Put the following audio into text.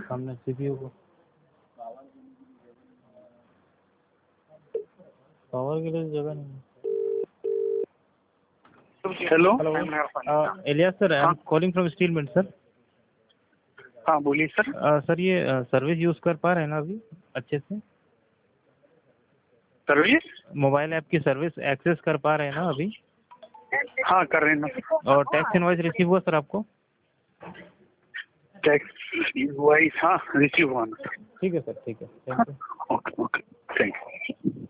सामने सीपीयू को पावर के लिए जगह नहीं। Hello Elias sir, I am calling from steel mill sir. हाँ बोलिए सर। सर ये सर्विस यूज़ कर पा रहे हैं ना अभी अच्छे से? सर्विस? मोबाइल ऐप की सर्विस एक्सेस कर पा रहे हैं ना अभी? हाँ कर रहे हैं ना। और टैक्स इनवॉइस रिसीव हुआ सर आपको? टैक्स इनवॉइस हाँ रिसीव हुआ ना। ठीक है सर, ठीक है, thank you. Okay okay thank you.